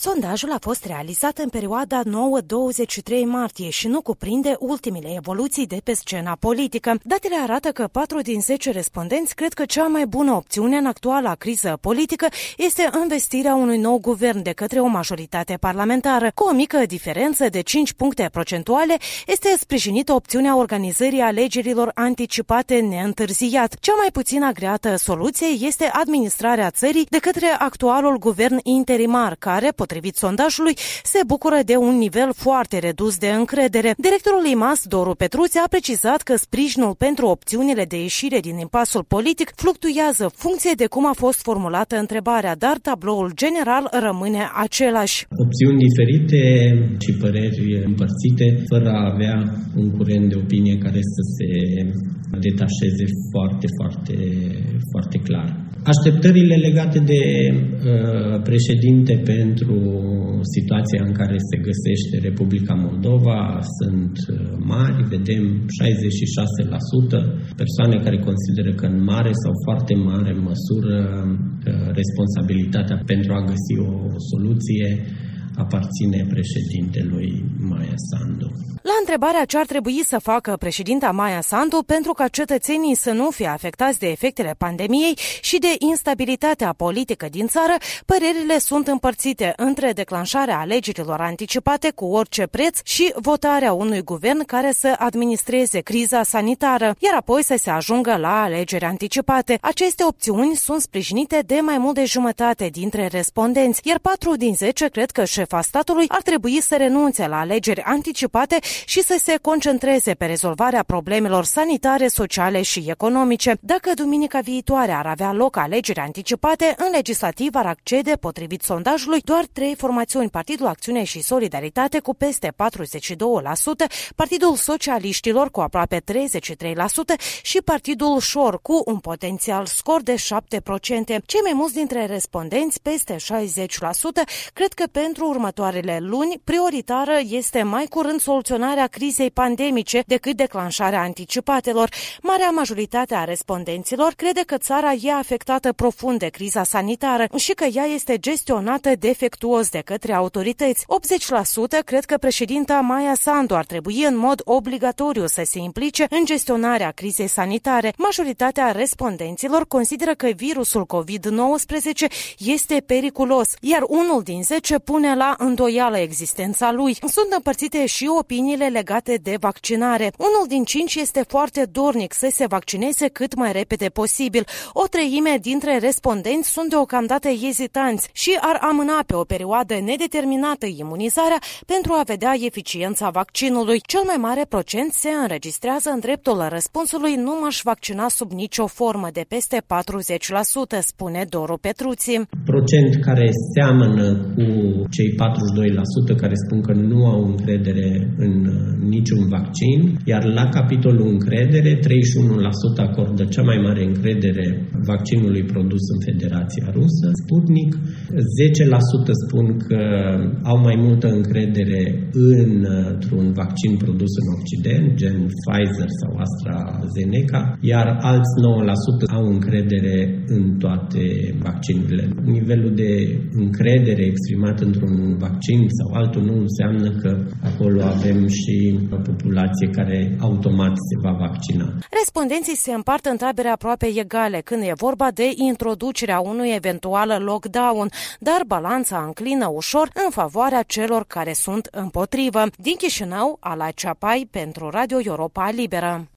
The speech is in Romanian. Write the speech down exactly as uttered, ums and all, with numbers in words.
Sondajul a fost realizat în perioada nouă douăzeci și trei martie și nu cuprinde ultimele evoluții de pe scena politică. Datele arată că patru din zece respondenți cred că cea mai bună opțiune în actuala criză politică este învestirea unui nou guvern de către o majoritate parlamentară. Cu o mică diferență de cinci puncte procentuale, este sprijinită opțiunea organizării alegerilor anticipate neîntârziat. Cea mai puțin agreată soluție este administrarea țării de către actualul guvern interimar, care, potrivit sondajului, se bucură de un nivel foarte redus de încredere. Directorul I M A S, Doru Petruți, a precizat că sprijinul pentru opțiunile de ieșire din impasul politic fluctuează funcție de cum a fost formulată întrebarea, dar tabloul general rămâne același. Opțiuni diferite și păreri împărțite, fără a avea un curent de opinie care să se detașeze foarte, foarte, foarte clar. Așteptările legate de uh, președinte pentru situația în care se găsește Republica Moldova sunt uh, mari. Vedem șaizeci și șase la sută persoane care consideră că în mare sau foarte mare măsură uh, responsabilitatea pentru a găsi o soluție aparține președintelui Maia Sandu. La întrebarea ce ar trebui să facă președinta Maia Sandu pentru ca cetățenii să nu fie afectați de efectele pandemiei și de instabilitatea politică din țară, părerile sunt împărțite între declanșarea alegerilor anticipate cu orice preț și votarea unui guvern care să administreze criza sanitară, iar apoi să se ajungă la alegeri anticipate. Aceste opțiuni sunt sprijinite de mai mult de jumătate dintre respondenți, iar patru din zece cred că șefa statului ar trebui să renunțe la alegeri anticipate și să se concentreze pe rezolvarea problemelor sanitare, sociale și economice. Dacă duminica viitoare ar avea loc alegeri anticipate, în legislativ ar accede, potrivit sondajului, doar trei formațiuni: Partidul Acțiune și Solidaritate cu peste patruzeci și doi la sută, Partidul Socialiștilor cu aproape treizeci și trei la sută și Partidul Șor cu un potențial scor de șapte la sută. Cei mai mulți dintre respondenți, peste șaizeci la sută, cred că pentru următoarele luni prioritară este mai curând soluționarea crizei pandemice decât declanșarea anticipatelor. Marea majoritate a respondenților crede că țara e afectată profund de criza sanitară și că ea este gestionată defectuos de către autorități. optzeci la sută cred că președinta Maia Sandu ar trebui în mod obligatoriu să se implice în gestionarea crizei sanitare. Majoritatea respondenților consideră că virusul covid nouăsprezece este periculos, iar unul din zece pune la îndoială existența lui. Sunt împărțite și opiniile legate de vaccinare. Unul din cinci este foarte dornic să se vaccineze cât mai repede posibil. O treime dintre respondenți sunt deocamdată ezitanți și ar amâna pe o perioadă nedeterminată imunizarea pentru a vedea eficiența vaccinului. Cel mai mare procent se înregistrează în dreptul răspunsului nu m-aș vaccina sub nicio formă, de peste patruzeci la sută, spune Doru Petruți. Procent care seamănă cu cei patruzeci și doi la sută care spun că nu au încredere în niciun vaccin, iar la capitolul încredere, treizeci și unu la sută acordă cea mai mare încredere vaccinului produs în Federația Rusă, Sputnik, zece la sută spun că au mai multă încredere într-un vaccin produs în Occident, gen Pfizer sau AstraZeneca, iar alți nouă la sută au încredere în toate vaccinurile. Nivelul de încredere exprimat într-un vaccin sau altul nu înseamnă că acolo avem și o populație care automat se va vaccina. Respondenții se împart în tabere aproape egale când e vorba de introducerea unui eventual lockdown, dar balanța înclină ușor în favoarea celor care sunt împotrivă. Din Chișinău, Ala Ceapai pentru Radio Europa Liberă.